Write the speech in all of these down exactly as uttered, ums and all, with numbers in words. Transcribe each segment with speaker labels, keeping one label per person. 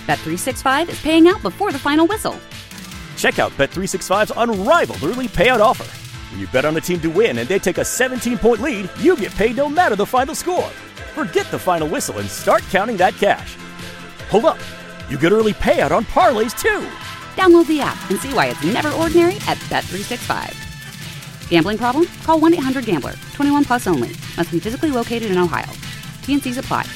Speaker 1: Bet three sixty-five is paying out before the final whistle.
Speaker 2: Check out Bet three sixty-five's unrivaled early payout offer. When you bet on a team to win and they take a seventeen-point lead, you get paid no matter the final score. Forget the final whistle and start counting that cash. Hold up. You get early payout on parlays, too.
Speaker 1: Download the app and see why it's never ordinary at Bet three sixty-five. Gambling problem? Call one eight hundred gambler. twenty-one plus only. Must be physically located in Ohio. T N Cs apply.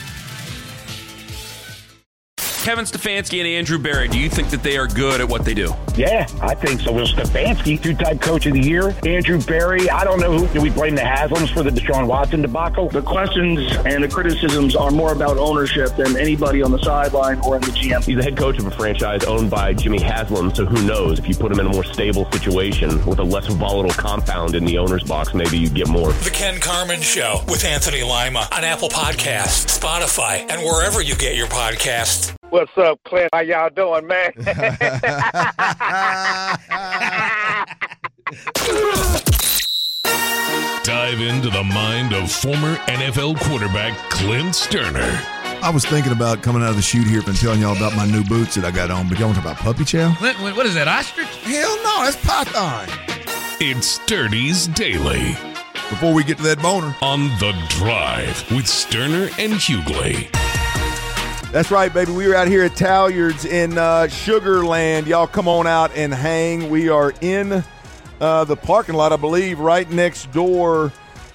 Speaker 3: Kevin Stefanski and Andrew Berry, do you think that they are good at what they do?
Speaker 4: Yeah, I think so. Well, Stefanski, two-time coach of the year. Andrew Berry, I don't know who. Do we blame the Haslams for the Deshaun Watson debacle?
Speaker 5: The questions and the criticisms are more about ownership than anybody on the sideline or in the G M.
Speaker 6: He's the head coach of a franchise owned by Jimmy Haslam, so who knows? If you put him in a more stable situation with a less volatile compound in the owner's box, maybe you get more.
Speaker 7: The Ken Carman Show with Anthony Lima on Apple Podcasts, Spotify, and wherever you get your podcasts.
Speaker 4: What's up, Clint? How y'all doing, man?
Speaker 8: Dive into the mind of former N F L quarterback Clint Sterner.
Speaker 9: I was thinking about coming out of the chute here and telling y'all about my new boots that I got on, but y'all want to talk about puppy chow?
Speaker 10: Clint, what is that, ostrich?
Speaker 9: Hell no, that's python.
Speaker 8: It's Sturdy's Daily.
Speaker 9: Before we get to that boner.
Speaker 8: On The Drive with Sterner and Hughley.
Speaker 11: That's right, baby. We are out here at Talyards in uh, Sugar Land. Y'all come on out and hang. We are in uh, the parking lot, I believe, right next door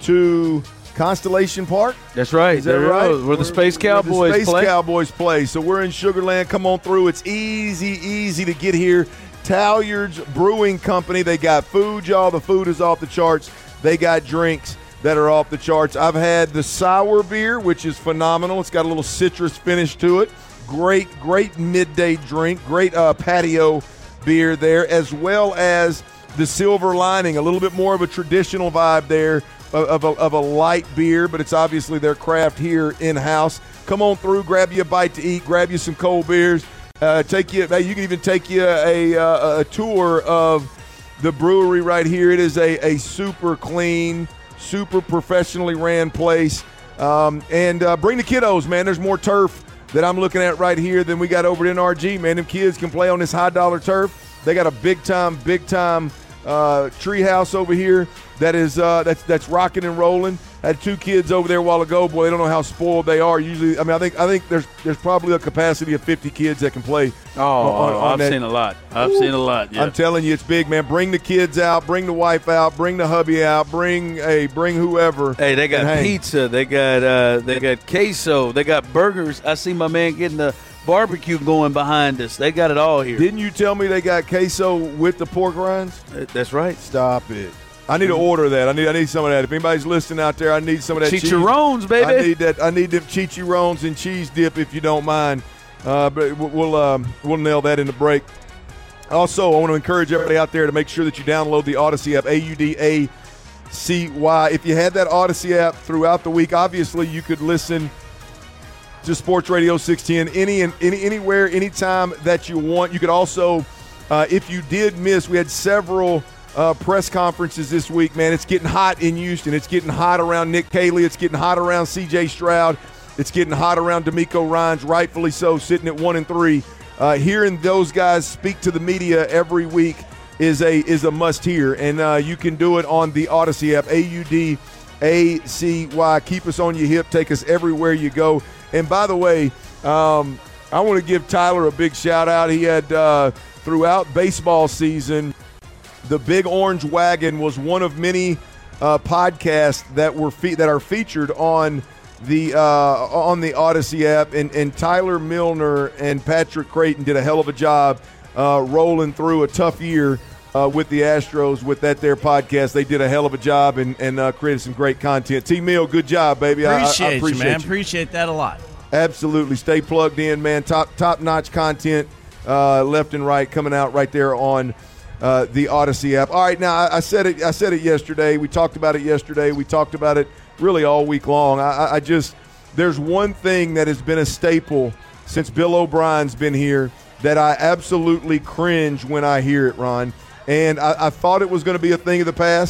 Speaker 11: to Constellation Park.
Speaker 12: That's right.
Speaker 11: Is that right?
Speaker 12: Where, where the Space Cowboys
Speaker 11: where the Space
Speaker 12: play.
Speaker 11: Cowboys play. So we're in Sugar Land. Come on through. It's easy, easy to get here. Talyards Brewing Company. They got food, y'all. The food is off the charts. They got drinks that are off the charts. I've had the sour beer, which is phenomenal. It's got a little citrus finish to it. Great, great midday drink. Great uh, patio beer there, as well as the Silver Lining, a little bit more of a traditional vibe there of, of, a, of a light beer, but it's obviously their craft here in-house. Come on through, grab you a bite to eat, grab you some cold beers. Uh, take you. You can even take you a, a, a tour of the brewery right here. It is a, a super clean, super professionally ran place. Um, and uh, bring the kiddos, man. There's more turf that I'm looking at right here than we got over at N R G, man. Them kids can play on this high-dollar turf. They got a big-time, big-time uh, tree house over here that is uh, that's that's rocking and rolling. Had two kids over there a while ago. Boy, they don't know how spoiled they are. Usually, I mean, I think I think there's there's probably a capacity of fifty kids that can play.
Speaker 12: Oh,
Speaker 11: on, on
Speaker 12: I've
Speaker 11: that.
Speaker 12: seen a lot. I've
Speaker 11: Ooh.
Speaker 12: seen a lot. Yeah.
Speaker 11: I'm telling you, it's big, man. Bring the kids out. Bring the wife out. Bring the hubby out. Bring hey, bring whoever.
Speaker 12: Hey, they got
Speaker 11: and
Speaker 12: pizza. They got uh, they got queso. They got burgers. I see my man getting the barbecue going behind us. They got it all here.
Speaker 11: Didn't you tell me they got queso with the pork rinds?
Speaker 12: That's right.
Speaker 11: Stop it. I need to order that. I need I need some of that. If anybody's listening out there, I need some of that
Speaker 12: chicharrones,
Speaker 11: cheese.
Speaker 12: baby.
Speaker 11: I need that. I need them chicharrones and cheese dip, if you don't mind. Uh, but we'll um, we'll nail that in the break. Also, I want to encourage everybody out there to make sure that you download the Odyssey app, A U D A C Y. If you had that Odyssey app throughout the week, obviously you could listen to Sports Radio six ten any and any anywhere, anytime that you want. You could also, uh, if you did miss, we had several uh, press conferences this week, man. It's getting hot in Houston. It's getting hot around Nick Caley. It's getting hot around C J Stroud. It's getting hot around D'Amico Ryans, rightfully so, sitting at one and three. Uh, hearing those guys speak to the media every week is a is a must hear, and uh, you can do it on the Odyssey app, A U D A C Y. Keep us on your hip. Take us everywhere you go. And by the way, um, I want to give Tyler a big shout out. He had uh, throughout baseball season, the Big Orange Wagon was one of many uh, podcasts that were fe- that are featured on the uh, on the Odyssey app, and, and Tyler Milner and Patrick Creighton did a hell of a job uh, rolling through a tough year uh, with the Astros with that their podcast. They did a hell of a job and, and uh, created some great content. T-Mill, good job, baby.
Speaker 10: Appreciate,
Speaker 11: I, I appreciate
Speaker 10: you, man.
Speaker 11: you.
Speaker 10: Appreciate that a lot.
Speaker 11: Absolutely. Stay plugged in, man. Top top-notch content uh, left and right coming out right there on uh, the Odyssey app. All right, now, I, I said it I said it yesterday. We talked about it yesterday. We talked about it really all week long. I, I just – there's one thing that has been a staple since Bill O'Brien's been here that I absolutely cringe when I hear it, Ron. And I, I thought it was going to be a thing of the past.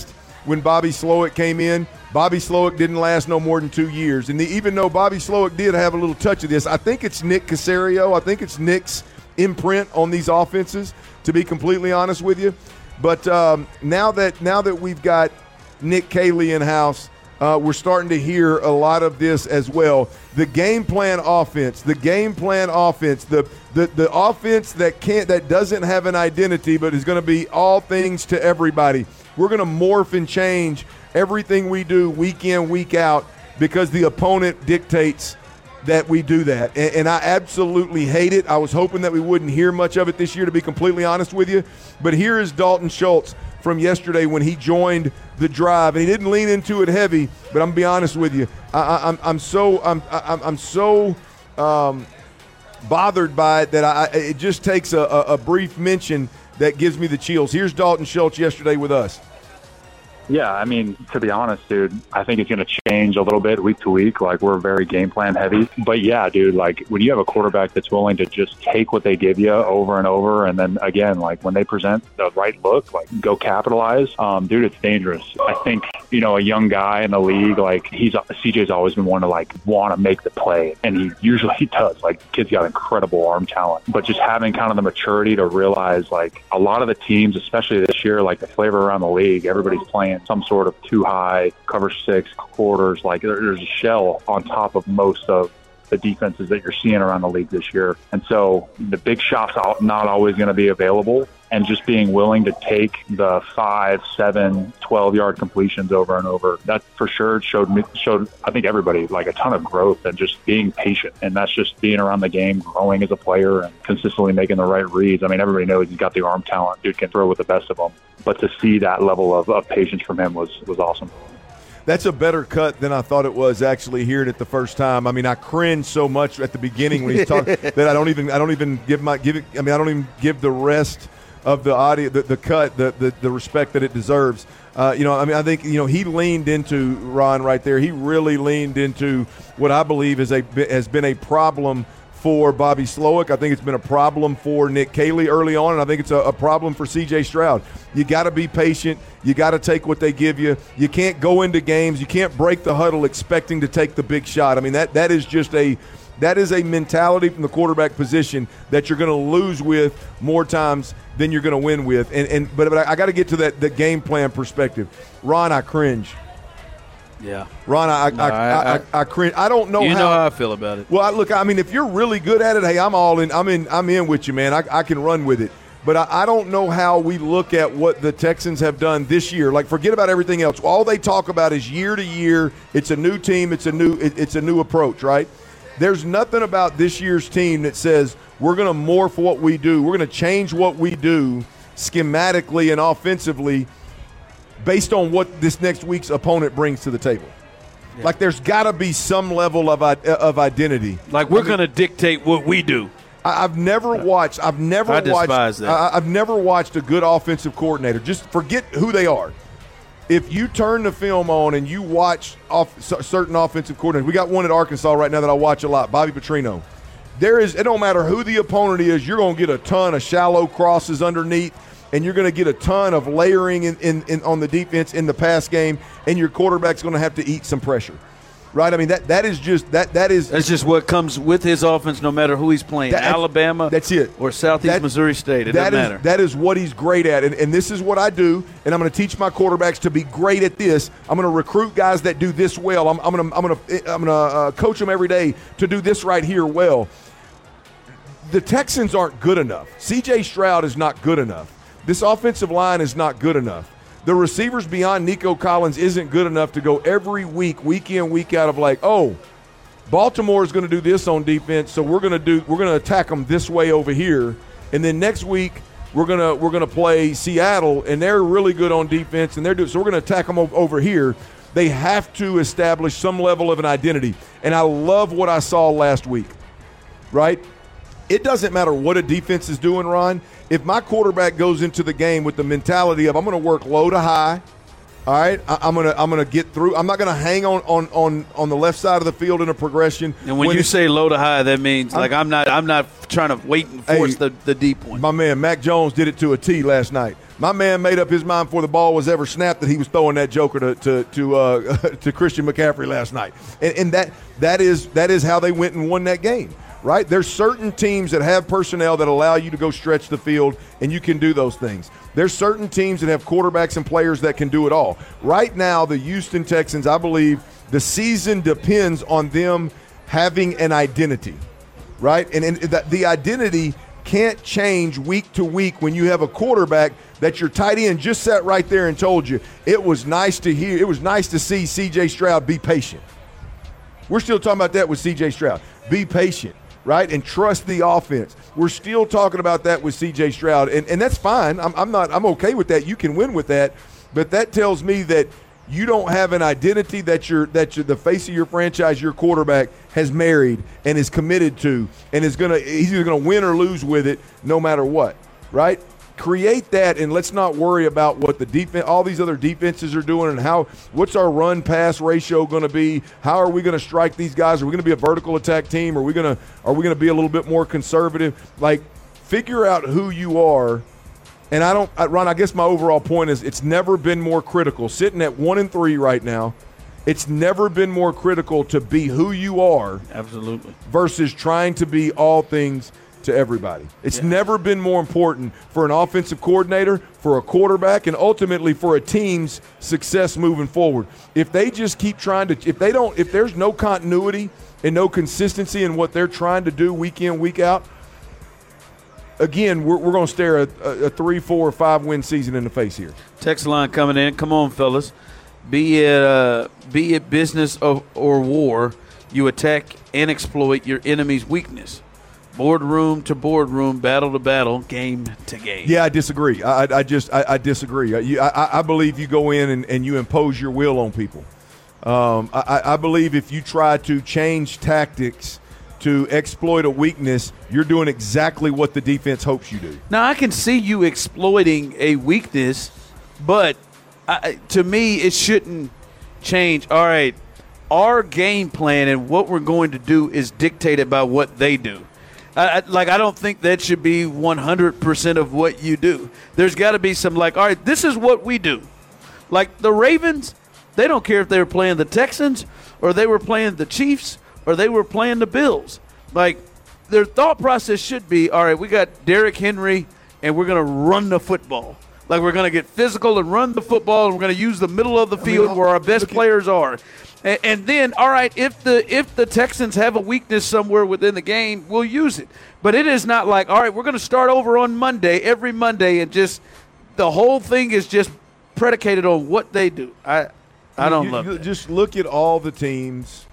Speaker 11: when Bobby Slowick came in. Bobby Slowick didn't last no more than two years. And the, even though Bobby Slowick did have a little touch of this, I think it's Nick Caserio. I think it's Nick's imprint on these offenses, to be completely honest with you. But um, now that now that we've got Nick Caley in-house, uh, we're starting to hear a lot of this as well. The game plan offense, the game plan offense, the the, the offense that can't that doesn't have an identity but is going to be all things to everybody. We're going to morph and change everything we do week in, week out, because the opponent dictates that we do that. And, and I absolutely hate it. I was hoping that we wouldn't hear much of it this year, to be completely honest with you. But here is Dalton Schultz from yesterday when he joined the drive, and he didn't lean into it heavy. But I'm gonna be honest with you, I, I, I'm I'm so I'm I'm, I'm so um, bothered by it that I, it just takes a, a brief mention that gives me the chills. Here's Dalton Schultz yesterday with us.
Speaker 13: Yeah, I mean, to be honest, dude, I think it's going to change a little bit week to week. Like, we're very game plan heavy. But, yeah, dude, like, when you have a quarterback that's willing to just take what they give you over and over, and then, again, like, when they present the right look, like, go capitalize, um, dude, it's dangerous. I think, you know, a young guy in the league, like, he's C J's always been one to, like, want to make the play. And he usually he does. Like, the kid's got incredible arm talent. But just having kind of the maturity to realize, like, a lot of the teams, especially this year, like, the flavor around the league, everybody's playing some sort of too high, cover six, quarters. Like, there's a shell on top of most of the defenses that you're seeing around the league this year. And so the big shots are not always going to be available. And just being willing to take the five, seven, twelve-yard completions over and over, that for sure showed me, showed I think everybody like a ton of growth and just being patient. And that's just being around the game, growing as a player, and consistently making the right reads. I mean, everybody knows he's got the arm talent. Dude can throw with the best of them. But to see that level of, of patience from him was was awesome.
Speaker 11: That's a better cut than I thought it was actually hearing it the first time. I mean, I cringed so much at the beginning when he's talking that I don't even I don't even give my give it. I mean, I don't even give the rest of the audio, the, the cut, the, the the respect that it deserves. Uh, you know, I mean, I think, you know, he leaned into, Ron, right there. He really leaned into what I believe is a has been a problem for Bobby Slowick. I think it's been a problem for Nick Caley early on, and I think it's a, a problem for C J Stroud. You got to be patient. You got to take what they give you. You can't go into games. You can't break the huddle expecting to take the big shot. I mean, that that is just a that is a mentality from the quarterback position that you're going to lose with more times than you're going to win with. And and but, but I, I got to get to that the game plan perspective. Ron, I cringe.
Speaker 12: Yeah,
Speaker 11: Ron, I
Speaker 12: no,
Speaker 11: I,
Speaker 12: I,
Speaker 11: I, I, I cringe. I don't know.
Speaker 12: You
Speaker 11: how,
Speaker 12: know how I feel about it.
Speaker 11: Well, I, look, I mean, if you're really good at it, hey, I'm all in. I'm in. I'm in with you, man. I, I can run with it. But I, I don't know how we look at what the Texans have done this year. Like, forget about everything else. All they talk about is year to year. It's a new team. It's a new. It, it's a new approach, right? There's nothing about this year's team that says we're going to morph what we do. We're going to change what we do schematically and offensively based on what this next week's opponent brings to the table. Yeah. Like, there's got to be some level of of identity.
Speaker 12: Like, we're I mean, going to dictate what we do.
Speaker 11: I, I've never watched. I've never
Speaker 12: I
Speaker 11: watched.
Speaker 12: Despise that.
Speaker 11: I, I've never watched a good offensive coordinator. Just forget who they are. If you turn the film on and you watch off certain offensive coordinators, we got one at Arkansas right now that I watch a lot, Bobby Petrino. There is. It don't matter who the opponent is. You're going to get a ton of shallow crosses underneath. And you're going to get a ton of layering in, in, in on the defense in the pass game, and your quarterback's going to have to eat some pressure, right? I mean, that that is just that that is
Speaker 12: that's just what comes with his offense, no matter who he's playing. That, Alabama,
Speaker 11: that's it,
Speaker 12: or Southeast that, Missouri State. It
Speaker 11: that
Speaker 12: doesn't
Speaker 11: is,
Speaker 12: matter.
Speaker 11: That is what he's great at, and, and this is what I do. And I'm going to teach my quarterbacks to be great at this. I'm going to recruit guys that do this well. I'm, I'm going to I'm going to I'm going to uh, coach them every day to do this right here well. The Texans aren't good enough. C J Stroud is not good enough. This offensive line is not good enough. The receivers beyond Nico Collins isn't good enough to go every week, week in, week out of like, oh, Baltimore is going to do this on defense, so we're going to do we're going to attack them this way over here, and then next week we're going to we're going to play Seattle, and they're really good on defense, and they're doing so we're going to attack them over here. They have to establish some level of an identity, and I love what I saw last week. Right? It doesn't matter what a defense is doing, Ron. If my quarterback goes into the game with the mentality of I'm going to work low to high, All right, I, I'm gonna I'm gonna get through. I'm not gonna hang on, on, on, on the left side of the field in a progression.
Speaker 12: And when, when you say low to high, that means I'm, like I'm not I'm not trying to wait and force hey, the, the deep one.
Speaker 11: My man Mac Jones did it to a T last night. My man made up his mind before the ball was ever snapped that he was throwing that joker to to to, uh, to Christian McCaffrey last night, and, and that that is that is how they went and won that game. Right? There's certain teams that have personnel that allow you to go stretch the field, and you can do those things. There's certain teams that have quarterbacks and players that can do it all. Right now, the Houston Texans, I believe the season depends on them having an identity, right? And, and the, the identity can't change week to week when you have a quarterback that your tight end just sat right there and told you it was nice to hear, it was nice to see C J Stroud be patient. We're still talking about that with C J Stroud. Be patient. Right, and trust the offense. We're still talking about that with C J Stroud, and, and that's fine. I'm, I'm not. I'm okay with that. You can win with that, but that tells me that you don't have an identity that you're that you're, the face of your franchise, your quarterback has married and is committed to, and is gonna he's either gonna win or lose with it, no matter what. Right? Create that, and let's not worry about what the defense, all these other defenses are doing, and how what's our run pass ratio going to be? How are we going to strike these guys? Are we going to be a vertical attack team? Are we going to are we going to be a little bit more conservative? Like, figure out who you are. And I don't, Ron. I guess my overall point is it's never been more critical. Sitting at one and three right now, it's never been more critical to be who you are.
Speaker 12: Absolutely.
Speaker 11: Versus trying to be all things to everybody. It's yeah. never been more important for an offensive coordinator, for a quarterback, and ultimately for a team's success moving forward. If they just keep trying to, if they don't, if there's no continuity and no consistency in what they're trying to do week in, week out, again, we're, we're going to stare a, a three, four, or five win season in the face here.
Speaker 12: Text line coming in. Come on, fellas. Be it uh, be it business or, or war, you attack and exploit your enemy's weakness. Boardroom to boardroom, battle to battle, game to game.
Speaker 11: Yeah, I disagree. I, I just I, I disagree. I, I, I believe you go in and, and you impose your will on people. Um, I, I believe if you try to change tactics to exploit a weakness, you're doing exactly what the defense hopes you do.
Speaker 12: Now, I can see you exploiting a weakness, but I, to me, it shouldn't change. All right, our game plan and what we're going to do is dictated by what they do. I, like, I don't think that should be one hundred percent of what you do. There's got to be some, like, all right, this is what we do. Like the Ravens, they don't care if they were playing the Texans or they were playing the Chiefs or they were playing the Bills. Like, their thought process should be, all right, we got Derrick Henry and we're going to run the football. Like, we're going to get physical and run the football, and we're going to use the middle of the field I mean, where our best players are. And, and then, all right, if the if the Texans have a weakness somewhere within the game, we'll use it. But it is not like, all right, we're going to start over on Monday, every Monday, and just the whole thing is just predicated on what they do. I I don't
Speaker 11: you,
Speaker 12: love
Speaker 11: you
Speaker 12: that.
Speaker 11: Just look at all the teams,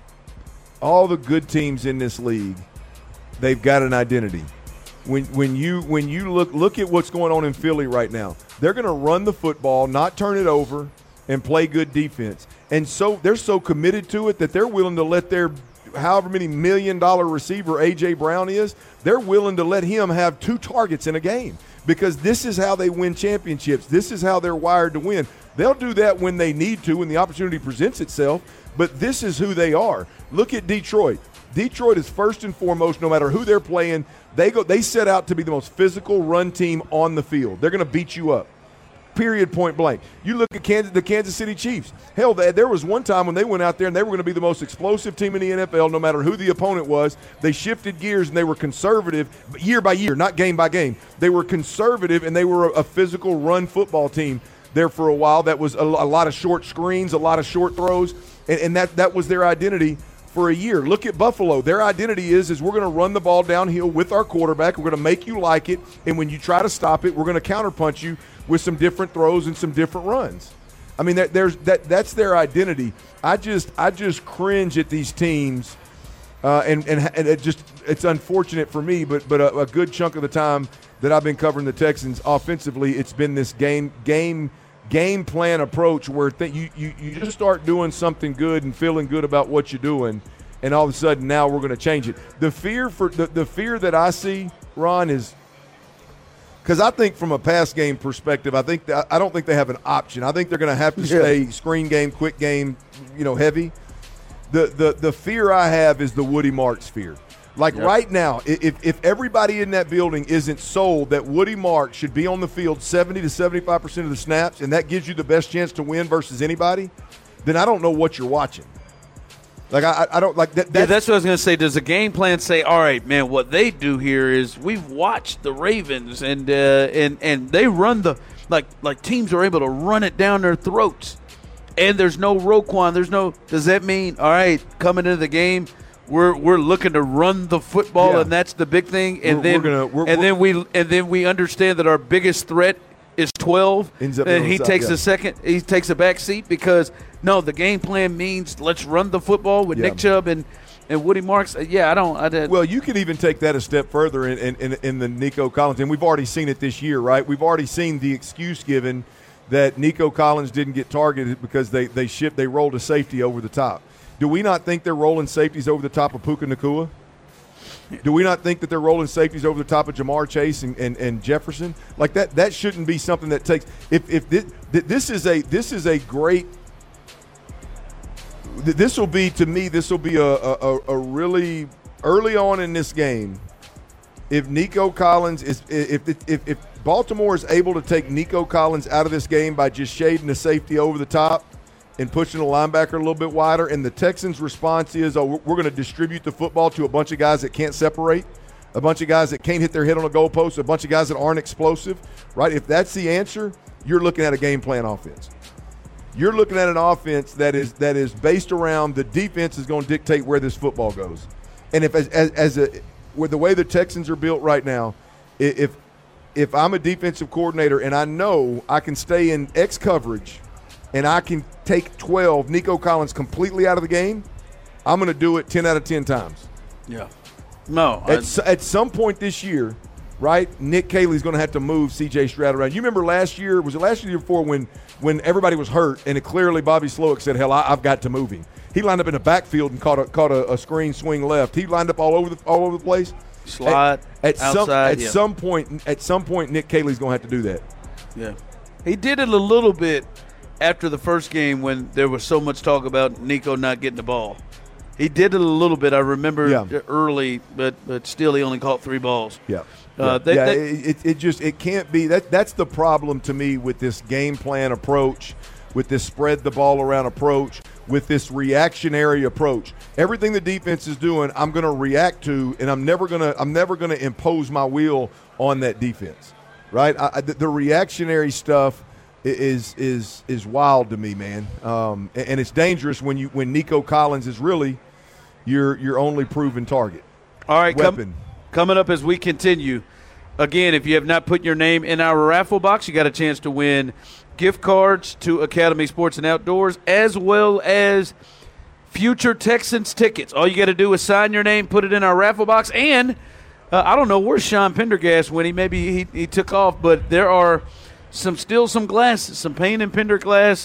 Speaker 11: all the good teams in this league. They've got an identity. When when you when you look look at what's going on in Philly right now, they're going to run the football, not turn it over, and play good defense. And so they're so committed to it that they're willing to let their however many million dollar receiver A J Brown is, they're willing to let him have two targets in a game because this is how they win championships. This is how they're wired to win. They'll do that when they need to, when the opportunity presents itself, but this is who they are. Look at Detroit. Detroit is first and foremost, no matter who they're playing, they go. They set out to be the most physical run team on the field. They're going to beat you up, period, point blank. You look at Kansas, the Kansas City Chiefs. Hell, there was one time when they went out there and they were going to be the most explosive team in the N F L, no matter who the opponent was. They shifted gears and they were conservative year by year, not game by game. They were conservative and they were a, a physical run football team there for a while. That was a, a lot of short screens, a lot of short throws, and, and that, that was their identity for a year. Look at Buffalo. Their identity is, is we're going to run the ball downhill with our quarterback. We're going to make you like it, and when you try to stop it, we're going to counterpunch you with some different throws and some different runs. I mean, that, there's that that's their identity. I just I just cringe at these teams, uh, and, and and it just it's unfortunate for me, but but a, a good chunk of the time that I've been covering the Texans offensively, it's been this game game game plan approach where th- you, you you just start doing something good and feeling good about what you're doing, and all of a sudden now we're going to change it. The fear for the, the fear that I see, Ron, is Because I think from a pass game perspective, I think that, I don't think they have an option. I think they're going to have to stay yeah. screen game, quick game, you know, heavy. The the the fear I have is the Woody Marks fear. Like yep. right now, if if everybody in that building isn't sold that Woody Marks should be on the field seventy to seventy-five percent of the snaps, and that gives you the best chance to win versus anybody, then I don't know what you're watching. Like, I, I don't like that.
Speaker 12: Yeah, that's what I was going to say. Does the game plan say, all right, man, what they do here is we've watched the Ravens and uh, and and they run the – like like teams are able to run it down their throats, and there's no Roquan. There's no – does that mean, all right, coming into the game, we're we're looking to run the football, yeah. and that's the big thing? And, we're, then, we're gonna, we're, and, we're, then we, and then we understand that our biggest threat is twelve, and he takes yeah. a second – he takes a back seat because – no, the game plan means let's run the football with yeah. Nick Chubb and, and Woody Marks. Yeah, I don't. I did.
Speaker 11: Well, you could even take that a step further in, in, in, in the Nico Collins, and we've already seen it this year, right? We've already seen the excuse given that Nico Collins didn't get targeted because they they shipped they rolled a safety over the top. Do we not think they're rolling safeties over the top of Puka Nacua? Do we not think that they're rolling safeties over the top of Jamar Chase and, and, and Jefferson? Like that that shouldn't be something that takes. If if this, this is a this is a great. This will be, to me, this will be a, a, a really early on in this game. If Nico Collins is, if, if if Baltimore is able to take Nico Collins out of this game by just shading the safety over the top and pushing the linebacker a little bit wider, and the Texans' response is, oh, we're going to distribute the football to a bunch of guys that can't separate, a bunch of guys that can't hit their head on a goalpost, a bunch of guys that aren't explosive, right? If that's the answer, you're looking at a game plan offense. You're looking at an offense that is that is based around the defense is going to dictate where this football goes. And if as, as, as a with the way the Texans are built right now, if if I'm a defensive coordinator and I know I can stay in X coverage and I can take twelve Nico Collins completely out of the game, I'm going to do it ten out of ten times.
Speaker 12: Yeah. No.
Speaker 11: At, at some point this year, right, Nick Caley's going to have to move C J Stroud around. You remember last year, was it last year before when when everybody was hurt and it clearly Bobby Slowick said, hell, I, I've got to move him. He lined up in the backfield and caught a caught a, a screen swing left. He lined up all over the all over the place.
Speaker 12: Slot,
Speaker 11: at, at
Speaker 12: outside.
Speaker 11: Some, at
Speaker 12: yeah.
Speaker 11: some point, at some point, Nick Caley's going to have to do that.
Speaker 12: Yeah. He did it a little bit after the first game when there was so much talk about Nico not getting the ball. He did it a little bit. I remember yeah. early, but but still he only caught three balls.
Speaker 11: Yeah.
Speaker 12: Uh,
Speaker 11: yeah,
Speaker 12: they,
Speaker 11: yeah
Speaker 12: they,
Speaker 11: it, it just it can't be that. That's the problem to me with this game plan approach, with this spread the ball around approach, with this reactionary approach. Everything the defense is doing, I'm going to react to, and I'm never going to I'm never going to impose my will on that defense. Right? I, I, the, the reactionary stuff is is is wild to me, man. Um, and, and it's dangerous when you when Nico Collins is really your your only proven target.
Speaker 12: All right,
Speaker 11: weapon.
Speaker 12: Com- coming up as we continue. Again, if you have not put your name in our raffle box, you got a chance to win gift cards to Academy Sports and Outdoors, as well as future Texans tickets. All you got to do is sign your name, put it in our raffle box, and uh, I don't know where Sean Pendergast went. He maybe he, he took off, but there are some still some glasses, some Payne and Pendergast,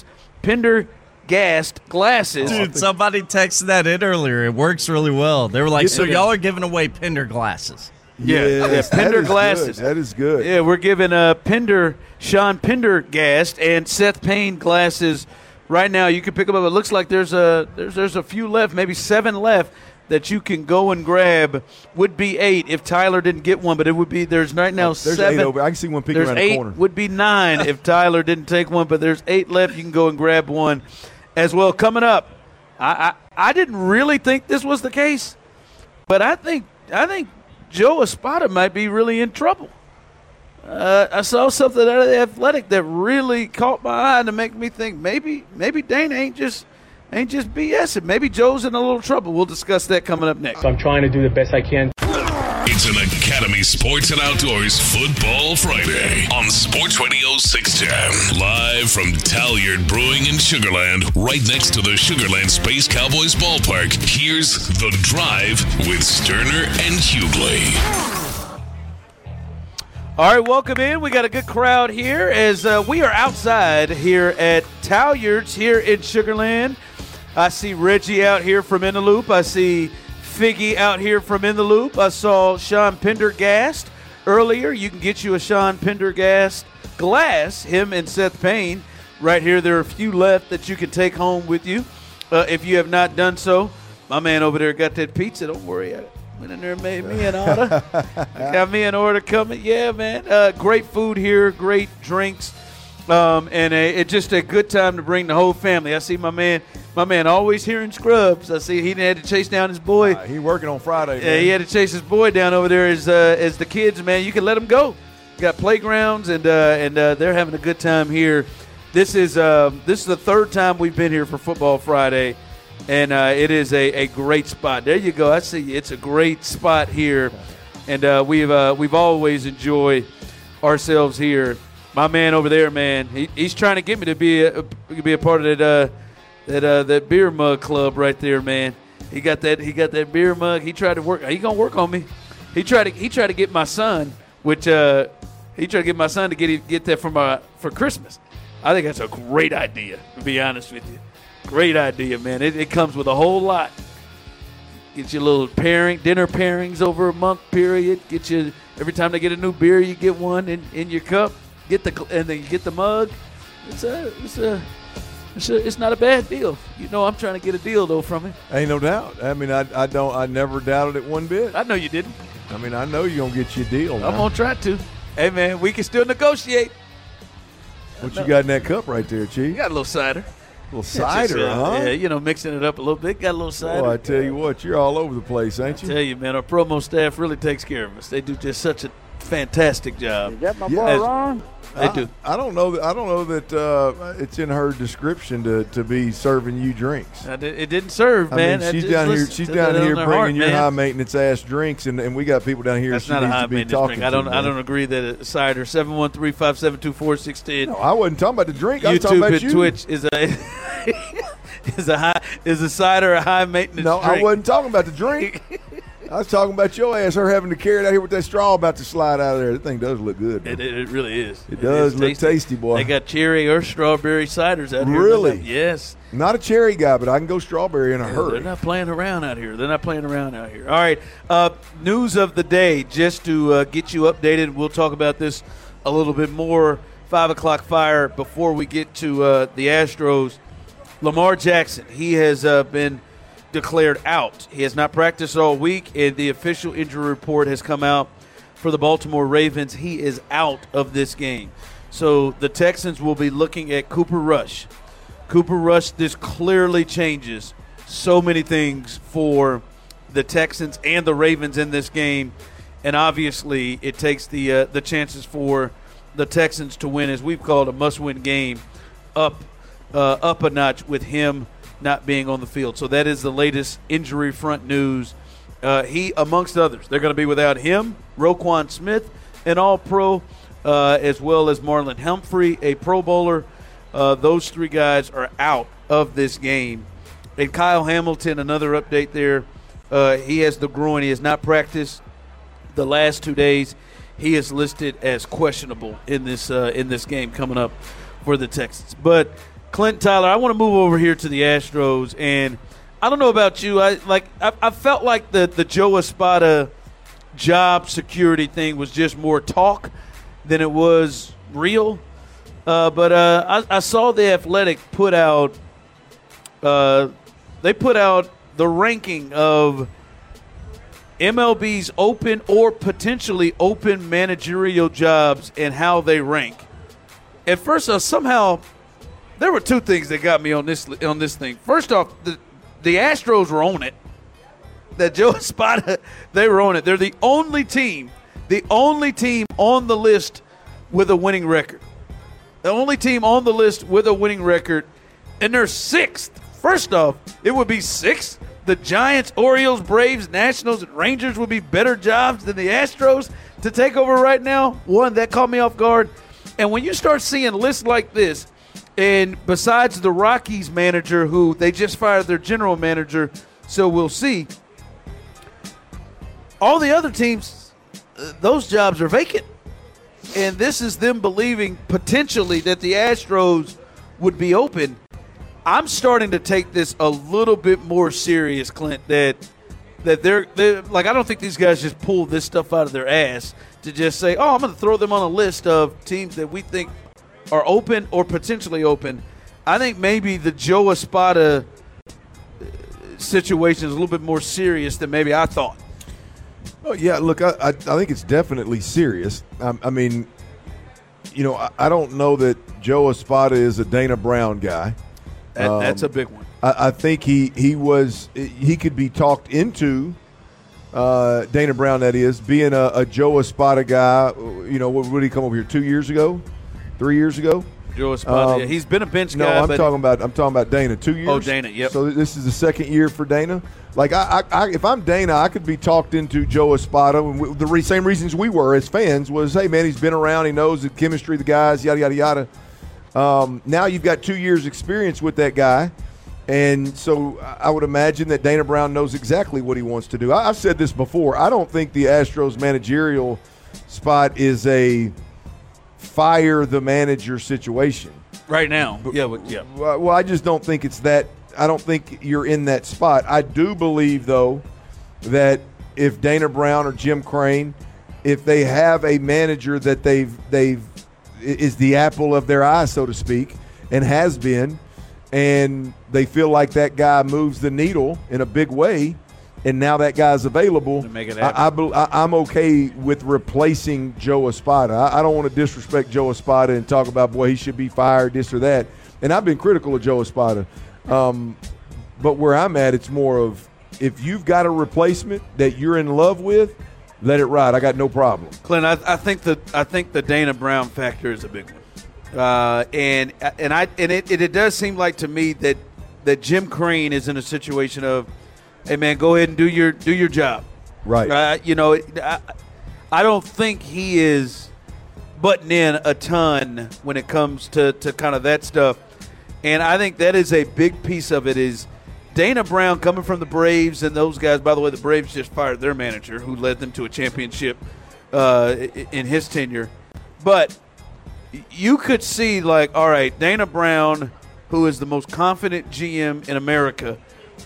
Speaker 12: Pendergast glasses.
Speaker 10: Dude, somebody texted that in earlier. It works really well. They were like, so y'all are giving away Pender glasses.
Speaker 12: Yeah,
Speaker 11: yes,
Speaker 12: yeah, Pender
Speaker 11: that
Speaker 12: glasses.
Speaker 11: Good. That is good.
Speaker 12: Yeah, we're giving uh, Pender, Sean Pendergast and Seth Payne glasses right now. You can pick them up. It looks like there's a there's there's a few left, maybe seven left that you can go and grab. Would be eight if Tyler didn't get one, but it would be there's right now
Speaker 11: oh, there's
Speaker 12: seven.
Speaker 11: Eight over. I can see one peeking
Speaker 12: there's
Speaker 11: around
Speaker 12: eight,
Speaker 11: the corner.
Speaker 12: Would be nine if Tyler didn't take one, but there's eight left. You can go and grab one as well. Coming up, I I, I didn't really think this was the case, but I think I think. Joe Espada might be really in trouble. Uh, I saw something out of the Athletic that really caught my eye to make me think maybe maybe Dana ain't just ain't just BSing. Maybe Joe's in a little trouble. We'll discuss that coming up next.
Speaker 14: I'm trying to do the best I can.
Speaker 8: It's an Academy Sports and Outdoors Football Friday on Sports Radio six ten. Live from Talyard Brewing in Sugar Land, right next to the Sugar Land Space Cowboys ballpark. Here's The Drive with Sterner and Hughley.
Speaker 12: All right, welcome in. We got a good crowd here as uh, we are outside here at Talyard's here in Sugar Land. I see Reggie out here from In the Loop. I see Figgy out here from In the Loop. I saw Sean Pendergast earlier, you can get you a Sean Pendergast glass, him and Seth Payne. Right here, there are a few left that you can take home with you. Uh, if you have not done so, my man over there got that pizza. Don't worry. I went in there and made me an order. I got me an order coming. Yeah, man. Uh, great food here, great drinks, um, and a, it's just a good time to bring the whole family. I see my man my man always here in Scrubs. I see he had to chase down his boy.
Speaker 11: Uh, he working on Friday,
Speaker 12: Yeah, uh, he had to chase his boy down over there as, uh, as the kids, man. You can let them go. Got playgrounds, and, uh, and uh, they're having a good time here. This is uh, this is the third time we've been here for Football Friday, and uh, it is a, a great spot. There you go. I see it's a great spot here, and uh, we've uh, we've always enjoyed ourselves here. My man over there, man, he, he's trying to get me to be a, be a part of that uh, that uh, that beer mug club right there, man. He got that he got that beer mug. He tried to work. He gonna work on me. He tried to he tried to get my son, which uh, he tried to get my son to get get that for my for Christmas. I think that's a great idea, to be honest with you. Great idea, man. It, it comes with a whole lot. Get you a little pairing, dinner pairings over a month period. Get you every time they get a new beer, you get one in, in your cup. Get the and then you get the mug. It's a it's a it's a, it's not a bad deal. You know, I'm trying to get a deal though from him.
Speaker 11: Ain't no doubt. I mean, I I don't I never doubted it one bit.
Speaker 12: I know you didn't.
Speaker 11: I mean, I know you're gonna get you a deal. Now.
Speaker 12: I'm gonna try to. Hey, man, we can still negotiate.
Speaker 11: What you got in that cup right there, Chief?
Speaker 12: You got a little cider.
Speaker 11: A little cider,
Speaker 12: just, uh,
Speaker 11: huh?
Speaker 12: Yeah, you know, mixing it up a little bit. Got a little cider.
Speaker 11: Boy, I tell you what, you're all over the place, ain't you?
Speaker 12: I tell you, man, our promo staff really takes care of us. They do just such a fantastic job.
Speaker 14: Is that my
Speaker 11: Yeah.
Speaker 14: boy
Speaker 11: As-
Speaker 14: Ron?
Speaker 12: They
Speaker 11: I,
Speaker 12: do.
Speaker 11: I don't know that I don't know that uh, it's in her description to, to be serving you drinks.
Speaker 12: I did, it didn't serve,
Speaker 11: I
Speaker 12: man.
Speaker 11: mean,
Speaker 12: I
Speaker 11: she's
Speaker 12: just
Speaker 11: down here.
Speaker 12: listen
Speaker 11: She's
Speaker 12: to
Speaker 11: down
Speaker 12: that
Speaker 11: here
Speaker 12: on their
Speaker 11: bringing
Speaker 12: heart,
Speaker 11: your
Speaker 12: man.
Speaker 11: high maintenance ass drinks, and, and we got people down here.
Speaker 12: That's
Speaker 11: she
Speaker 12: not a
Speaker 11: needs
Speaker 12: high
Speaker 11: to be
Speaker 12: maintenance
Speaker 11: talking
Speaker 12: drink. I don't.
Speaker 11: to,
Speaker 12: I
Speaker 11: man.
Speaker 12: don't agree that a cider seven one three five seven two four six ten.
Speaker 11: No, I wasn't talking about the drink. I was talking
Speaker 12: YouTube
Speaker 11: about
Speaker 12: and
Speaker 11: you.
Speaker 12: Twitch is a is a high is a cider a high maintenance.
Speaker 11: No,
Speaker 12: drink.
Speaker 11: I wasn't talking about the drink. I was talking about your ass, her having to carry it out here with that straw about to slide out of there. That thing does look good.
Speaker 12: It, it, it really is.
Speaker 11: It does
Speaker 12: is
Speaker 11: look tasty, boy.
Speaker 12: They got cherry or strawberry ciders out here.
Speaker 11: Really?
Speaker 12: Yes.
Speaker 11: Not a cherry guy, but I can go strawberry in a
Speaker 12: Yeah,
Speaker 11: hurry.
Speaker 12: They're not playing around out here. They're not playing around out here. All right. Uh, news of the day, just to uh, get you updated. We'll talk about this a little bit more. Five o'clock fire before we get to uh, the Astros. Lamar Jackson, he has uh, been declared out. He has not practiced all week, and the official injury report has come out for the Baltimore Ravens. He is out of this game. So the Texans will be looking at Cooper Rush. Cooper Rush, this clearly changes so many things for the Texans and the Ravens in this game, and obviously it takes the uh, the chances for the Texans to win, as we've called a must-win game, up uh, up a notch with him not being on the field. So that is the latest injury front news. Uh, he, amongst others, they're going to be without him, Roquan Smith, an all-pro, uh, as well as Marlon Humphrey, a Pro Bowler. Uh, those three guys are out of this game. And Kyle Hamilton, another update there. Uh, he has the groin. He has not practiced the last two days. He is listed as questionable in this uh, in this game coming up for the Texans. But Clint, Tyler, I want to move over here to the Astros, and I don't know about you. I like I, I felt like the the Joe Espada job security thing was just more talk than it was real. Uh, but uh, I, I saw the Athletic put out uh, they put out the ranking of M L B's open or potentially open managerial jobs and how they rank. At first, uh, somehow there were two things that got me on this on this thing. First off, the the Astros were on it. That Joe Espada, they were on it. They're the only team, the only team on the list with a winning record. The only team on the list with a winning record, and they're sixth. First off, it would be sixth. The Giants, Orioles, Braves, Nationals, and Rangers would be better jobs than the Astros to take over right now. One, that caught me off guard. And when you start seeing lists like this, and besides the Rockies manager, who they just fired their general manager, so we'll see, all the other teams, uh, those jobs are vacant. And this is them believing potentially that the Astros would be open. I'm starting to take this a little bit more serious, Clint, that that they're, they're like I don't think these guys just pull this stuff out of their ass to just say, oh, I'm going to throw them on a list of teams that we think are open or potentially open. I think maybe the Joe Espada situation is a little bit more serious than maybe I thought.
Speaker 11: Oh, yeah, look, I, I, I think it's definitely serious. I, I mean, you know, I, I don't know that Joe Espada is a Dana Brown guy.
Speaker 12: That,
Speaker 11: um,
Speaker 12: that's a big one.
Speaker 11: I, I think he, he was he could be talked into uh, Dana Brown, that is, being a, a Joe Espada guy. You know, what did he come over here two years ago, three years ago?
Speaker 12: Joe Espada,
Speaker 11: Um,
Speaker 12: yeah, he's been a bench
Speaker 11: No,
Speaker 12: guy.
Speaker 11: I'm
Speaker 12: but
Speaker 11: talking about I'm talking about Dana. Two years.
Speaker 12: Oh, Dana, yep.
Speaker 11: So this is the second year for Dana. Like I, I, I if I'm Dana, I could be talked into Joe Espada. And we, the re, same reasons we were as fans was, hey man, he's been around, he knows the chemistry of the guys, yada yada yada. Um, now you've got two years experience with that guy, and so I would imagine that Dana Brown knows exactly what he wants to do. I, I've said this before. I don't think the Astros managerial spot is a fire the manager situation.
Speaker 12: Right now, yeah, but, yeah.
Speaker 11: Well, I just don't think it's that. I don't think you're in that spot. I do believe, though, that if Dana Brown or Jim Crane, if they have a manager that they've they've is the apple of their eye, so to speak, and has been, and they feel like that guy moves the needle in a big way, and now that guy's available,
Speaker 12: make it
Speaker 11: I, I, I, I'm okay with replacing Joe Espada. I, I don't want to disrespect Joe Espada and talk about, boy, he should be fired, this or that. And I've been critical of Joe Espada. Um, but where I'm at, it's more of if you've got a replacement that you're in love with, let it ride. I got no problem.
Speaker 12: Clint, I, I think the I think the Dana Brown factor is a big one, uh, and and I and it, it it does seem like to me that that Jim Crane is in a situation of, hey man, go ahead and do your do your job.
Speaker 11: Right.
Speaker 12: Uh, you know, I, I don't think he is butting in a ton when it comes to, to kind of that stuff. And I think that is a big piece of it is Dana Brown coming from the Braves and those guys. By the way, the Braves just fired their manager who led them to a championship uh, in his tenure. But you could see, like, all right, Dana Brown, who is the most confident G M in America,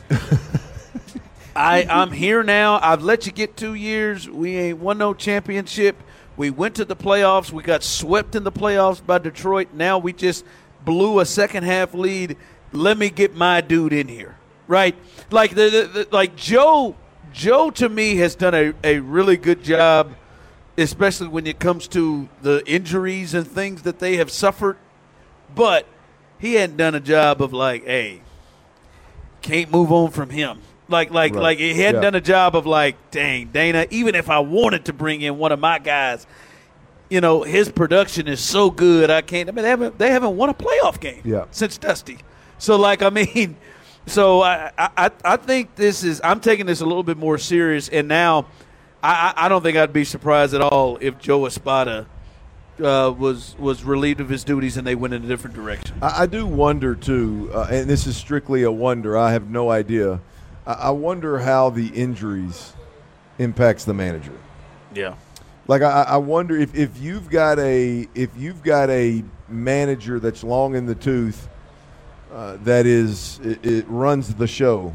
Speaker 12: I, I'm here now. I've let you get two years. We ain't won no championship. We went to the playoffs. We got swept in the playoffs by Detroit. Now we just blew a second-half lead. Let me get my dude in here, right? Like the, the, the like Joe, Joe to me has done a, a really good job, especially when it comes to the injuries and things that they have suffered. But he hadn't done a job of like, hey, can't move on from him. Like, like,
Speaker 11: Right.
Speaker 12: like he hadn't
Speaker 11: Yeah.
Speaker 12: done a job of like, dang, Dana, even if I wanted to bring in one of my guys, you know, his production is so good, I can't. I mean, they haven't, they haven't won a playoff game
Speaker 11: Yeah.
Speaker 12: since Dusty. So, like, I mean, so I, I, I think this is, I'm taking this a little bit more serious, and now I, I don't think I'd be surprised at all if Joe Espada uh, was was relieved of his duties and they went in a different direction.
Speaker 11: I, I do wonder, too, uh, and this is strictly a wonder. I have no idea. I, I wonder how the injuries impacts the manager.
Speaker 12: Yeah.
Speaker 11: Like I, I wonder if, if you've got a if you've got a manager that's long in the tooth, uh, that is it, it runs the show.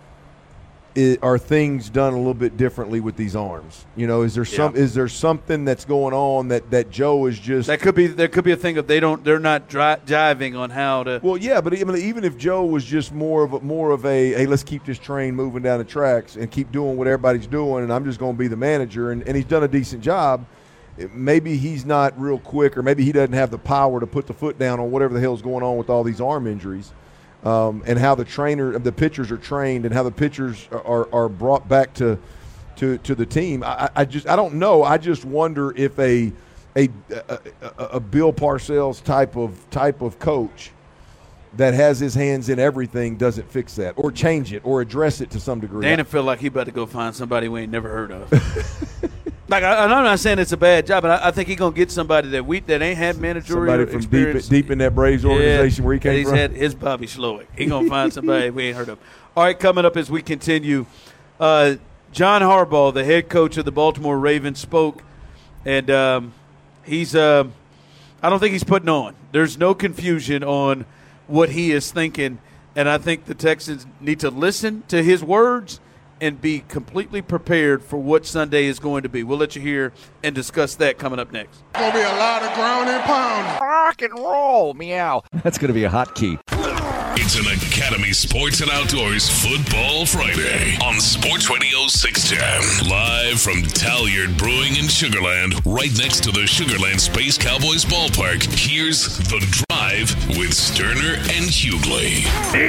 Speaker 11: It, are things done a little bit differently with these arms? You know, is there some
Speaker 12: Yeah.
Speaker 11: is there something that's going on that, that Joe is just
Speaker 12: That could be there could be a thing of they don't they're not dri- jiving on how to.
Speaker 11: Well, yeah, but even even if Joe was just more of a, more of a hey, let's keep this train moving down the tracks and keep doing what everybody's doing, and I'm just going to be the manager, and, and he's done a decent job. it- Maybe he's not real quick, or maybe he doesn't have the power to put the foot down on whatever the hell's going on with all these arm injuries, um, and how the trainer, the pitchers are trained, and how the pitchers are, are, are brought back to to to the team. I, I just I don't know. I just wonder if a a, a, a, a Bill Parcells type of type of coach that has his hands in everything doesn't fix that or change it or address it to some degree.
Speaker 12: Dana feel like he about to go find somebody we ain't never heard of. Like I, I'm not saying it's a bad job, but I, I think he's gonna get somebody that we that ain't had managerial
Speaker 11: Somebody from deep,
Speaker 12: experience.
Speaker 11: deep in that Braves organization
Speaker 12: Yeah,
Speaker 11: where he came
Speaker 12: he's
Speaker 11: from.
Speaker 12: had his Bobby Slowick. He gonna find somebody we ain't heard of. All right, coming up as we continue, uh, John Harbaugh, the head coach of the Baltimore Ravens, spoke, and um, he's. Uh, I don't think he's putting on. There's no confusion on what he is thinking, and I think the Texans need to listen to his words and be completely prepared for what Sunday is going to be. We'll let you hear and discuss that coming up next.
Speaker 14: Gonna be a lot of ground and pound. Rock and roll, meow.
Speaker 15: That's gonna be a hot key.
Speaker 8: It's an Academy Sports and Outdoors Football Friday on Sports Radio six ten. Live from Talyard Brewing in Sugarland, right next to the Sugarland Space Cowboys ballpark. Here's The Drive with Sterner and Hughley.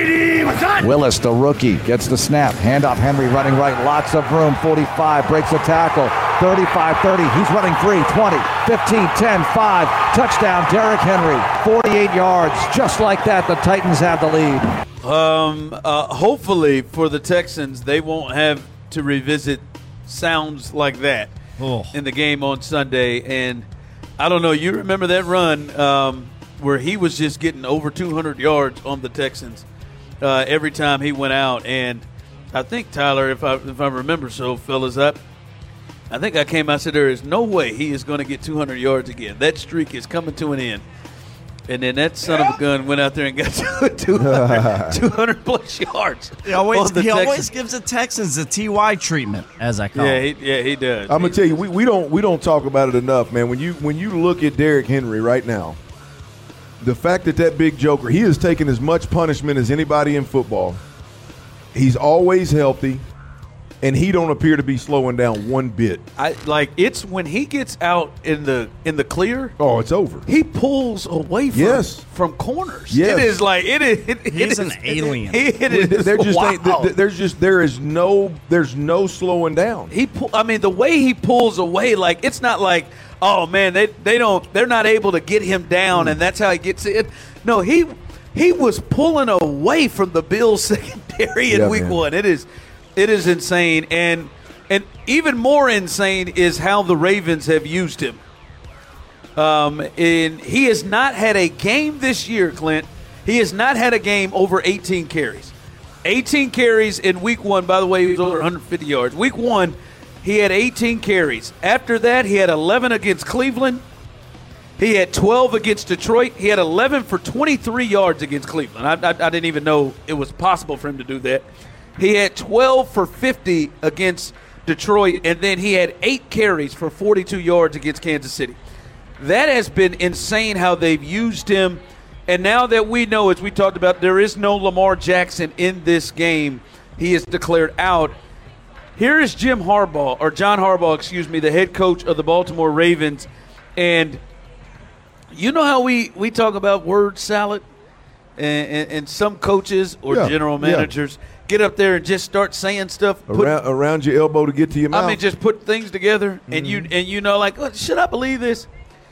Speaker 15: Willis, the rookie, gets the snap. Handoff, Henry running right. Lots of room. forty-five, breaks the tackle. thirty-five thirty, he's running three, twenty, fifteen, ten, five. Touchdown, Derrick Henry. forty-eight yards. Just like that, the Titans have the lead.
Speaker 12: Um, uh, hopefully for the Texans, they won't have to revisit sounds like that oh. in the game on Sunday. And I don't know, you remember that run um, where he was just getting over two hundred yards on the Texans uh, every time he went out. And I think, Tyler, if I if I remember so, fellas, I, I think I came out and said there is no way he is going to get two hundred yards again. That streak is coming to an end. And then that son of a gun went out there and got two hundred, two hundred plus yards.
Speaker 10: He always, he always gives the Texans the T Y treatment, as I call
Speaker 12: yeah,
Speaker 10: it.
Speaker 12: He, yeah, he does.
Speaker 11: I'm gonna tell you, we, we don't we don't talk about it enough, man. When you when you look at Derrick Henry right now, the fact that that big joker, he has taken as much punishment as anybody in football. He's always healthy. And he don't appear to be slowing down one bit.
Speaker 12: I like it's when he gets out in the in the clear.
Speaker 11: Oh, it's over.
Speaker 12: He pulls away from
Speaker 11: yes.
Speaker 12: from corners.
Speaker 11: Yes.
Speaker 12: It is like it is. It,
Speaker 10: He's
Speaker 12: it
Speaker 10: an
Speaker 12: is,
Speaker 10: alien.
Speaker 12: It, it is.
Speaker 11: There just
Speaker 12: wow.
Speaker 11: ain't, there's just there is no there's no slowing down.
Speaker 12: He pull, I mean the way he pulls away, like it's not like oh man they they don't they're not able to get him down mm. and that's how he gets it. No, he he was pulling away from the Bills secondary in
Speaker 11: yeah,
Speaker 12: week
Speaker 11: man.
Speaker 12: one. It is. It is insane, and and even more insane is how the Ravens have used him. Um, and he has not had a game this year, Clint. He has not had a game over eighteen carries. eighteen carries in week one. By the way, he was over one hundred fifty yards. Week one, he had eighteen carries. After that, he had eleven against Cleveland. He had twelve against Detroit. He had eleven for twenty-three yards against Cleveland. I, I, I didn't even know it was possible for him to do that. He had twelve for fifty against Detroit, and then he had eight carries for forty-two yards against Kansas City. That has been insane how they've used him. And now that we know, as we talked about, there is no Lamar Jackson in this game. He is declared out. Here is Jim Harbaugh, or John Harbaugh, excuse me, the head coach of the Baltimore Ravens. And you know how we, we talk about word salad? And, and, and some coaches or
Speaker 11: yeah,
Speaker 12: general managers yeah. get up there and just start saying stuff
Speaker 11: put, around, around your elbow to get to your mouth.
Speaker 12: I mean, just put things together,
Speaker 11: mm-hmm.
Speaker 12: and you and you know, like, oh, should I believe this?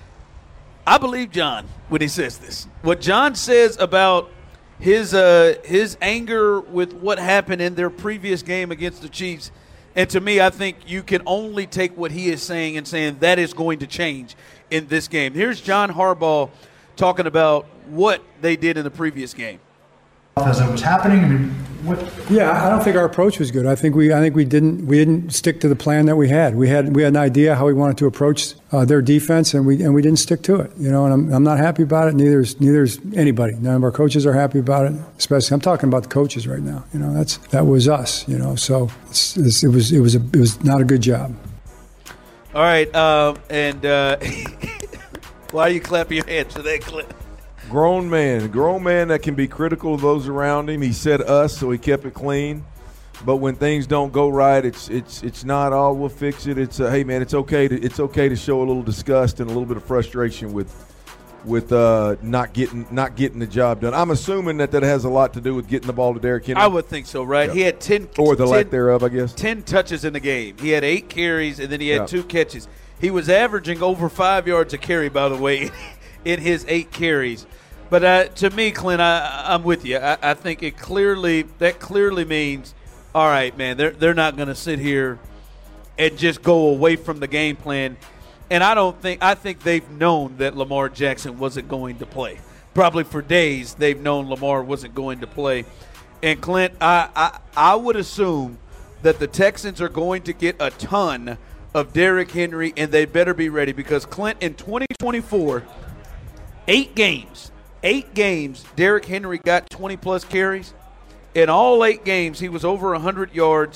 Speaker 12: I believe John when he says this. What John says about his uh, his anger with what happened in their previous game against the Chiefs, and to me, I think you can only take what he is saying and saying that is going to change in this game. Here's John Harbaugh talking about what they did in the previous game.
Speaker 16: As it was happening, I mean, what?
Speaker 17: Yeah, I don't think our approach was good. I think we, I think we didn't, we didn't stick to the plan that we had. We had, we had an idea how we wanted to approach uh, their defense, and we, and we didn't stick to it. You know, and I'm, I'm not happy about it. Neither is, neither is anybody. None of our coaches are happy about it. Especially, I'm talking about the coaches right now. You know, that's that was us. You know, so it's, it's, it was, it was, a, it was not a good job.
Speaker 12: All right, uh, and uh, why are you clapping your hands for that clip?
Speaker 11: Grown man, grown man that can be critical of those around him. He said us, so he kept it clean. But when things don't go right, it's it's it's not all. Oh, we'll fix it. It's uh, hey man, it's okay to it's okay to show a little disgust and a little bit of frustration with with uh, not getting not getting the job done. I'm assuming that that has a lot to do with getting the ball to Derrick Henry.
Speaker 12: I would think so, right? Yeah. He had ten
Speaker 11: or the
Speaker 12: ten,
Speaker 11: lack thereof, I guess.
Speaker 12: Ten touches in the game. He had eight carries and then he had
Speaker 11: yeah.
Speaker 12: two catches. He was averaging over five yards a carry, by the way, in his eight carries. But uh, to me, Clint, I, I'm with you. I, I think it clearly that clearly means, all right, man, they're they're not going to sit here and just go away from the game plan. And I don't think I think they've known that Lamar Jackson wasn't going to play. Probably for days they've known Lamar wasn't going to play. And Clint, I I, I would assume that the Texans are going to get a ton of Derrick Henry, and they better be ready because Clint, in twenty twenty-four, eight games. Eight games, Derrick Henry got twenty-plus carries. In all eight games, he was over one hundred yards,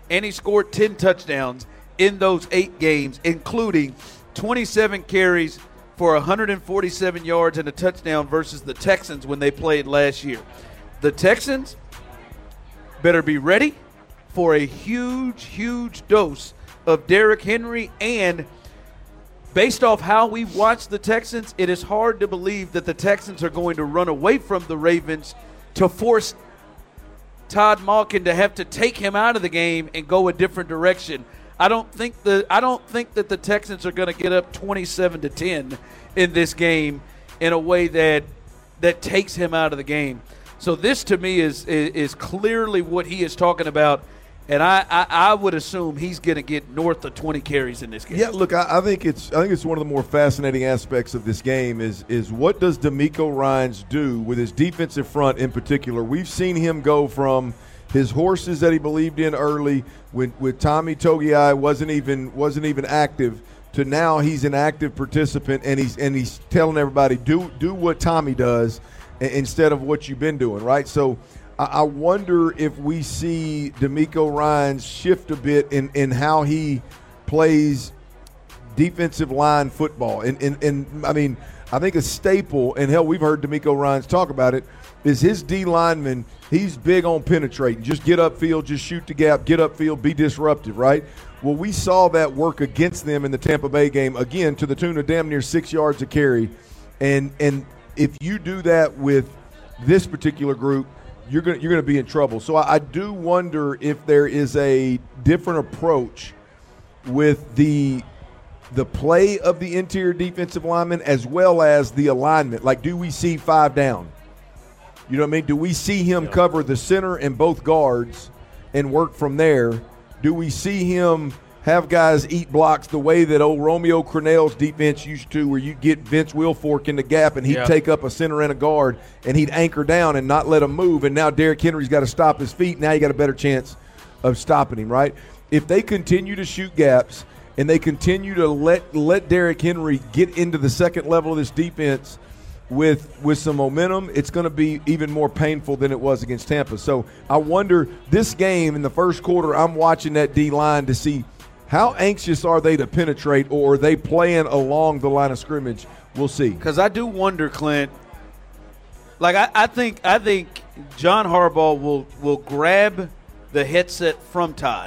Speaker 12: and he scored ten touchdowns in those eight games, including twenty-seven carries for one hundred forty-seven yards and a touchdown versus the Texans when they played last year. The Texans better be ready for a huge, huge dose of Derrick Henry, and based off how we've watched the Texans, it is hard to believe that the Texans are going to run away from the Ravens to force Todd Monken to have to take him out of the game and go a different direction. I don't think the I don't think that the Texans are going to get up twenty-seven to ten in this game in a way that that takes him out of the game. So this to me is is, is clearly what he is talking about. And I, I, I would assume he's going to get north of twenty carries in this game.
Speaker 11: Yeah, look, I, I think it's I think it's one of the more fascinating aspects of this game is is what does DeMeco Ryans do with his defensive front in particular? We've seen him go from his horses that he believed in early when with Tommy Togiai wasn't even wasn't even active to now he's an active participant and he's and he's telling everybody do do what Tommy does instead of what you've been doing, right? So I wonder if we see DeMeco Ryans shift a bit in, in how he plays defensive line football. And, and, and, I mean, I think a staple, and hell, we've heard DeMeco Ryans talk about it, is his D lineman, he's big on penetrating. Just get upfield, just shoot the gap, get upfield, be disruptive, right? Well, we saw that work against them in the Tampa Bay game, again, to the tune of damn near six yards a carry. And, and if you do that with this particular group, you're going you're going to be in trouble. So I, I do wonder if there is a different approach with the the play of the interior defensive lineman as well as the alignment. Like, do we see five down? You know what I mean? Do we see him yeah. cover the center and both guards and work from there? Do we see him have guys eat blocks the way that old Romeo Crennel's defense used to, where you'd get Vince Wilfork in the gap and he'd yeah. take up a center and a guard and he'd anchor down and not let him move, and now Derrick Henry's got to stop his feet. Now you got a better chance of stopping him, right? If they continue to shoot gaps and they continue to let let Derrick Henry get into the second level of this defense with with some momentum, it's going to be even more painful than it was against Tampa. So I wonder, this game in the first quarter, I'm watching that D-line to see how anxious are they to penetrate, or are they playing along the line of scrimmage? We'll see.
Speaker 12: Because I do wonder, Clint, like I, I think I think John Harbaugh will, will grab the headset from Todd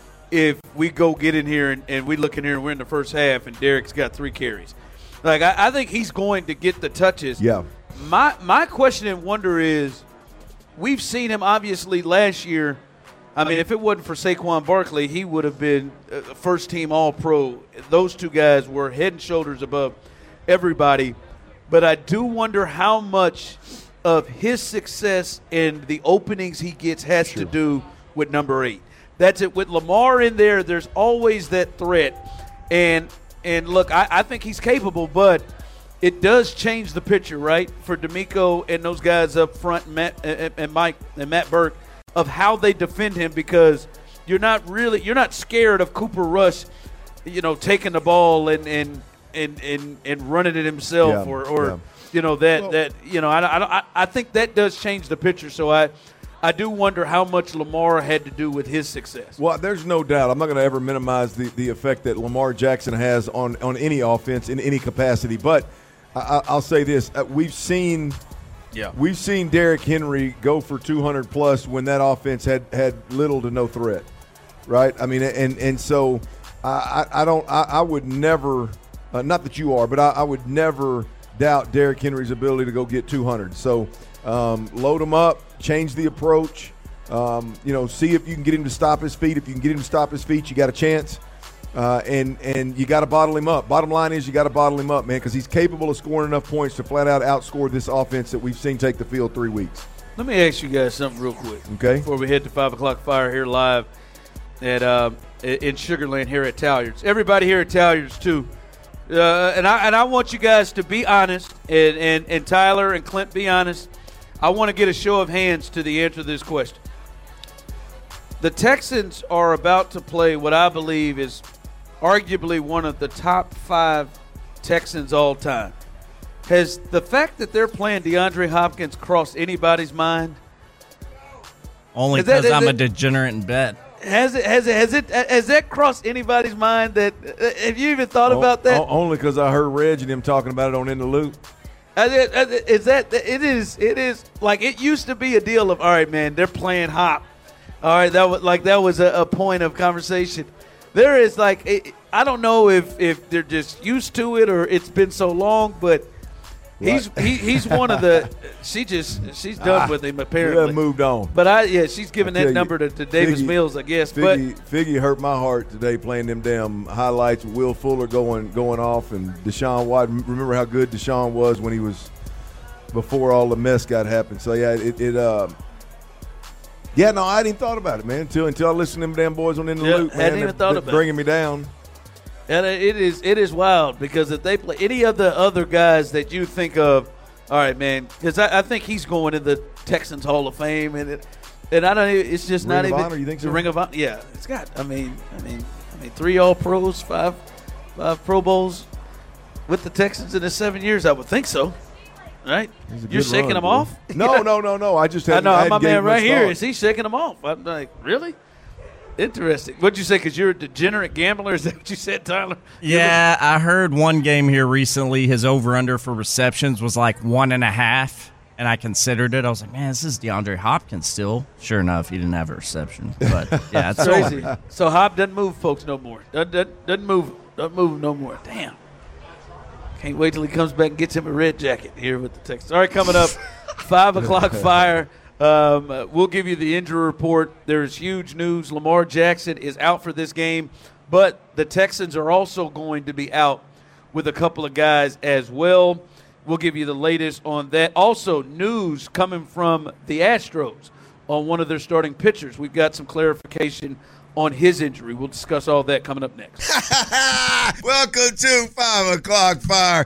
Speaker 12: if we go get in here and, and we look in here and we're in the first half and Derrick's got three carries. Like I, I think he's going to get the touches.
Speaker 11: Yeah.
Speaker 12: My my question and wonder is, we've seen him obviously last year. I mean, if it wasn't for Saquon Barkley, he would have been first-team All-Pro. Those two guys were head and shoulders above everybody. But I do wonder how much of his success and the openings he gets has sure. to do with number eight. That's it. With Lamar in there, there's always that threat. And, and look, I, I think he's capable, but it does change the picture, right, for DeMeco and those guys up front, Matt, and, and Mike and Matt Burke, of how they defend him, because you're not really you're not scared of Cooper Rush, you know, taking the ball and and and and, and running it himself, yeah, or, or yeah. you know that well, that you know I, I I think that does change the picture. So I I do wonder how much Lamar had to do with his success.
Speaker 11: Well, there's no doubt. I'm not going to ever minimize the, the effect that Lamar Jackson has on on any offense in any capacity. But I, I'll say this: we've seen. Yeah, we've seen Derrick Henry go for two hundred plus when that offense had, had little to no threat, right? I mean, and and so I I don't I, I would never, uh, not that you are, but I, I would never doubt Derrick Henry's ability to go get two hundred. So um, load him up, change the approach, um, you know, see if you can get him to stop his feet. If you can get him to stop his feet, you got a chance. Uh, and and you got to bottle him up. Bottom line is you got to bottle him up, man, because he's capable of scoring enough points to flat out outscore this offense that we've seen take the field three weeks.
Speaker 12: Let me ask you guys something real quick.
Speaker 11: Okay.
Speaker 12: Before we head to five o'clock Fire here live at uh, in Sugarland here at Talliards. Everybody here at Talliards too. Uh, and I and I want you guys to be honest, and, and, and Tyler and Clint, be honest. I want to get a show of hands to the answer to this question. The Texans are about to play what I believe is arguably one of the top five Texans all time. Has the fact that they're playing DeAndre Hopkins crossed anybody's mind?
Speaker 10: Only because I'm a degenerate in bet.
Speaker 12: Has it has it has it has that crossed anybody's mind? That uh, have you even thought
Speaker 11: O-
Speaker 12: about that?
Speaker 11: o- only because I heard Reg and him talking about it on In the Loop.
Speaker 12: Is it- is that it is it is like it used to be a deal of all right, man. They're playing hop. All right, that was like that was a, a point of conversation. There is like it, I don't know if if they're just used to it or it's been so long, but he's he, he's one of the. She just she's done
Speaker 11: Ah,
Speaker 12: with him apparently.
Speaker 11: yeah, moved on.
Speaker 12: But I yeah, she's giving
Speaker 11: I
Speaker 12: that
Speaker 11: tell you,
Speaker 12: number to, to Davis
Speaker 11: Figgy-
Speaker 12: Mills, I guess.
Speaker 11: Figgy, Figgy hurt my heart today playing them damn highlights with Will Fuller going going off and Deshaun Watson. Remember how good Deshaun was when he was before all the mess got happened. So yeah, it, it uh, yeah, no, I hadn't even thought about it, man, until until I listened to them damn boys on In the
Speaker 12: Yeah,
Speaker 11: Loop, man.
Speaker 12: hadn't even
Speaker 11: They're-
Speaker 12: thought
Speaker 11: they're
Speaker 12: about it.
Speaker 11: bringing me down.
Speaker 12: And it is it is wild because if they play any of the other guys that you think of, all right, man, because I, I think he's going in the Texans Hall of Fame, and it, and I don't. Even, it's just
Speaker 11: Ring
Speaker 12: not
Speaker 11: of
Speaker 12: even
Speaker 11: Honor, you think
Speaker 12: the
Speaker 11: so?
Speaker 12: Ring of Honor. Yeah, it's got. I mean, I mean, I mean, three All Pros, five, five Pro Bowls with the Texans in his seven years. I would think so. Right?
Speaker 11: It's a
Speaker 12: You're
Speaker 11: good
Speaker 12: shaking
Speaker 11: run,
Speaker 12: them
Speaker 11: bro.
Speaker 12: off?
Speaker 11: No, no, no, no. I just
Speaker 12: I
Speaker 11: hadn't,
Speaker 12: know.
Speaker 11: I hadn't
Speaker 12: My
Speaker 11: gave
Speaker 12: man
Speaker 11: it
Speaker 12: right
Speaker 11: much
Speaker 12: here
Speaker 11: thought.
Speaker 12: is he shaking them off? I'm like, really? Interesting. What'd you say? Because you're a degenerate gambler? Is that what you said, Tyler?
Speaker 10: Yeah, I heard one game here recently, his over-under for receptions was like one and a half, and I considered it. I was like, man, this is DeAndre Hopkins still. Sure enough, he didn't have a reception. But, yeah, it's
Speaker 12: crazy.
Speaker 10: over.
Speaker 12: So Hop doesn't move folks no more. Doesn't, doesn't, doesn't move. Doesn't move no more. Damn. Can't wait till he comes back and gets him a red jacket here with the Texans. All right, coming up, five o'clock fire. Um, uh, we'll give you the injury report. There's huge news. Lamar Jackson is out for this game, but the Texans are also going to be out with a couple of guys as well. We'll give you the latest on that. Also, news coming from the Astros on one of their starting pitchers. We've got some clarification on his injury. We'll discuss all that coming up next.
Speaker 9: Welcome to five o'clock fire.